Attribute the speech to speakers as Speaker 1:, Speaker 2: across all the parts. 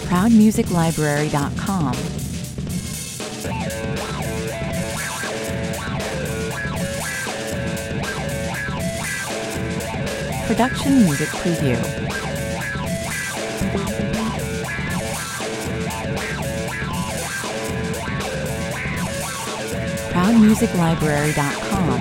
Speaker 1: ProudMusicLibrary.com. Production Music Preview. ProudMusicLibrary.com.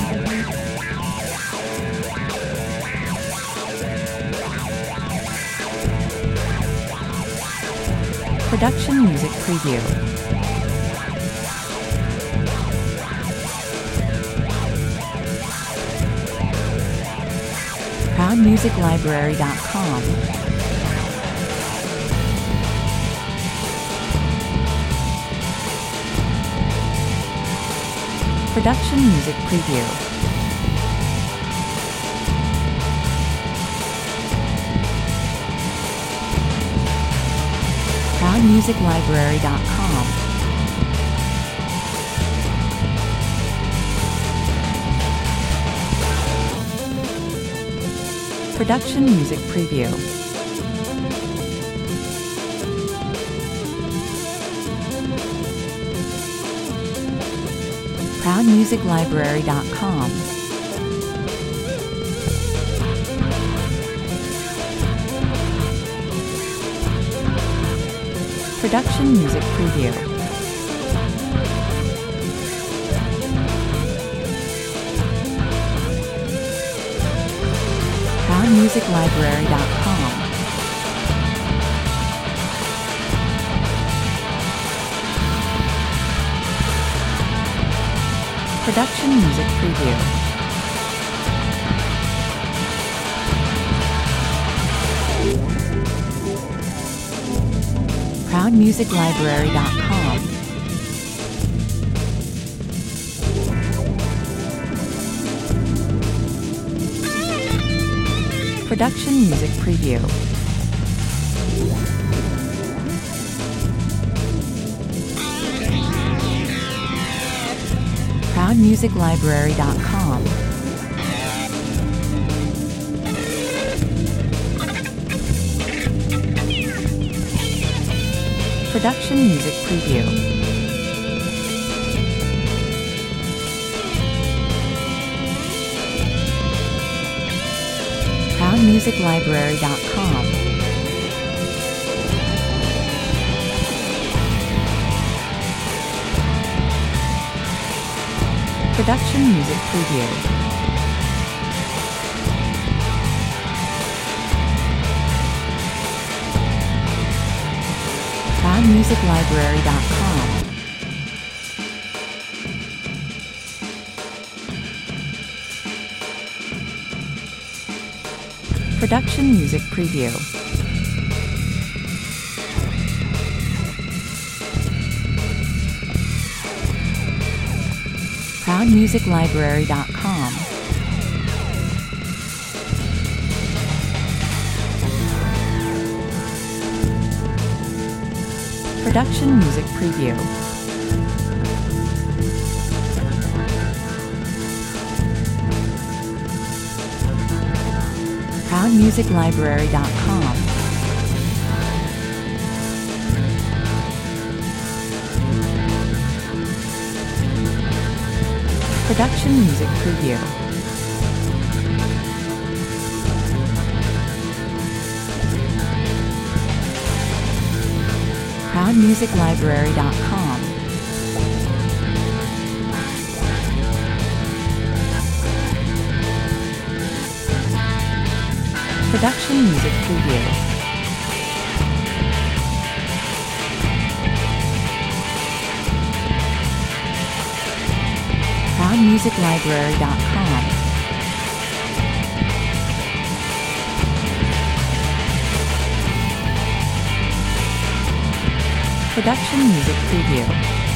Speaker 1: Production Music Preview. ProudMusicLibrary.com. Production Music Preview. ProudMusicLibrary.com. Production Music Preview. ProudMusicLibrary.com. Production Music Preview. ProudMusicLibrary.com. Production Music Preview. ProudMusicLibrary.com. Production Music Preview. ProudMusicLibrary.com. Production Music Preview. ProudMusicLibrary.com. Production Music Preview. ProudMusicLibrary.com. Production Music Preview. ProudMusicLibrary.com. Production Music Preview. ProudMusicLibrary.com. Production Music Preview. ProudMusicLibrary.com. Production Music Preview. ProudMusicLibrary.com. Production Music Preview.